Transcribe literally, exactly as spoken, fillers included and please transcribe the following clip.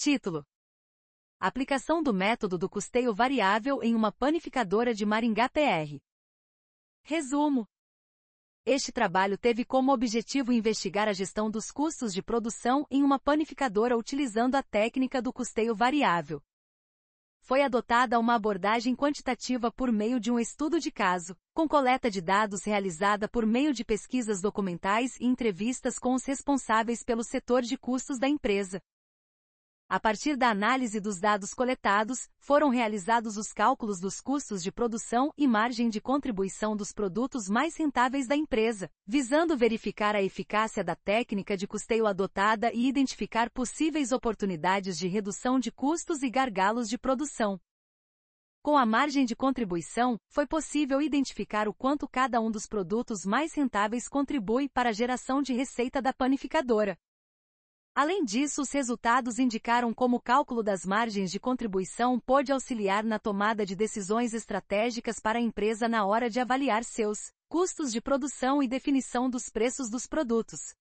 Título: Aplicação do método do custeio variável em uma panificadora de Maringá P R. Resumo: este trabalho teve como objetivo investigar a gestão dos custos de produção em uma panificadora utilizando a técnica do custeio variável. Foi adotada uma abordagem quantitativa por meio de um estudo de caso, com coleta de dados realizada por meio de pesquisas documentais e entrevistas com os responsáveis pelo setor de custos da empresa. A partir da análise dos dados coletados, foram realizados os cálculos dos custos de produção e margem de contribuição dos produtos mais rentáveis da empresa, visando verificar a eficácia da técnica de custeio adotada e identificar possíveis oportunidades de redução de custos e gargalos de produção. Com a margem de contribuição, foi possível identificar o quanto cada um dos produtos mais rentáveis contribui para a geração de receita da panificadora. Além disso, os resultados indicaram como o cálculo das margens de contribuição pode auxiliar na tomada de decisões estratégicas para a empresa na hora de avaliar seus custos de produção e definição dos preços dos produtos.